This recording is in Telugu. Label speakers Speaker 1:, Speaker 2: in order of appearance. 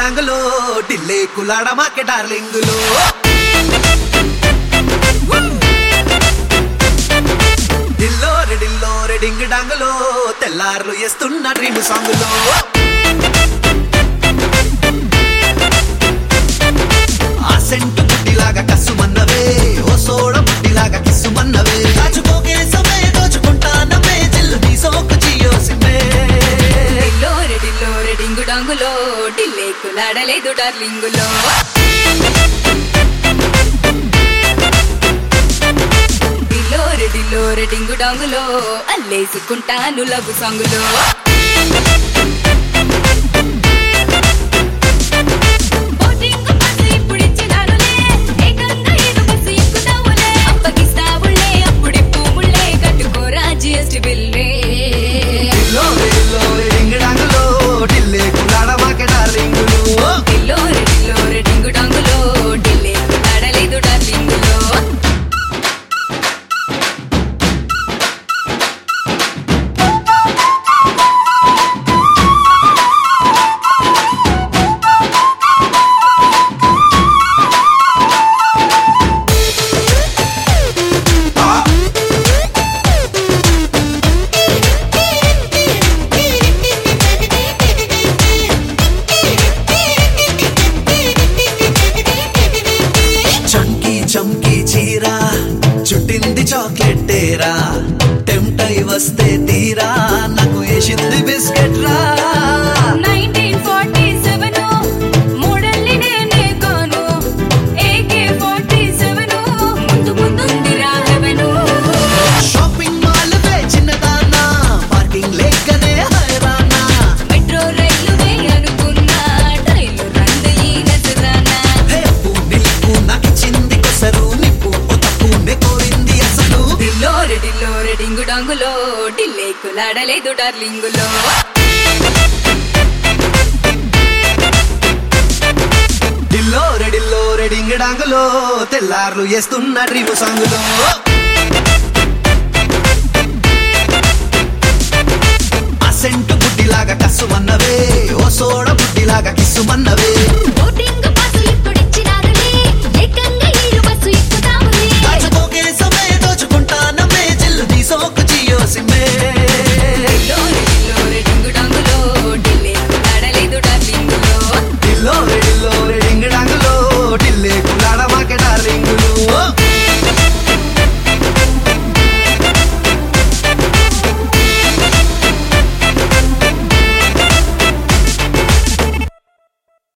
Speaker 1: డాంగులో ఢిల్లీ కులాడ మాకే డార్లింగులో ఢిల్లో రెడింగ్ డాంగులో తెల్లార్లు వేస్తున్న డ్రీమ్ సాంగులో ఆ సెంటు బుట్టిలాగా కసుమన్నవే ఓ సోడ బుట్టిలాగా కిసుమన్నవే దాచుకోకే సమే దోచుకుంటానమే జిల్లు నీ సోకు చియోసిమే
Speaker 2: ఢిల్లో రెడింగ్ డాంగులో ఢిల్లీ కులాడలేదు డార్లింగులో ఢిల్లో రెడింగ్ డాంగులో అల్లేసుకుంటాను లవ్ సాంగులో
Speaker 1: చంకీ చీరా చుట్టింది చాక్లెట్ తేరా టెంప్ట్ అయి వస్తే తీరా నాకు వేసింది బిస్కెట్ రా
Speaker 2: 1947 మోడల్ని నేనే కాను AK-47 ముందుందిరా హెవెను
Speaker 1: షాపింగ్ మాల్ వే చిన్నదానా పార్కింగ్ లేకనే హైరానా
Speaker 2: మెట్రో రైలువే అనుకున్నా రైలు రంది ఈ నజరానా
Speaker 1: హే పూనిల్కు నాకిచ్చింది కొసరు నిప్పు ఓ తప్పునే కోరింది అసలు
Speaker 2: ఢిల్లో రెడింగ్ డాంగులో ఢిల్లీ కులాడలేదు డార్లింగులో
Speaker 1: ఢిల్లో రెడింగ్ డాంగులో తెల్లార్లు వేస్తున్న డ్రీమ్ సాంగులో ఆ సెంటు బుడ్డిలాగా కసుమన్నవే ఓ సోడ బుడ్డిలాగా కిసుమన్నవే
Speaker 2: బోటింగ్ పాసు ఇప్పుడిచ్చినారులే ఏకంగా ఈరు బస్సు ఎక్కుతాములే
Speaker 1: దాచుకోకే సమే దోచుకుంటానమే జిల్లు నీ సోకు చియోసిమే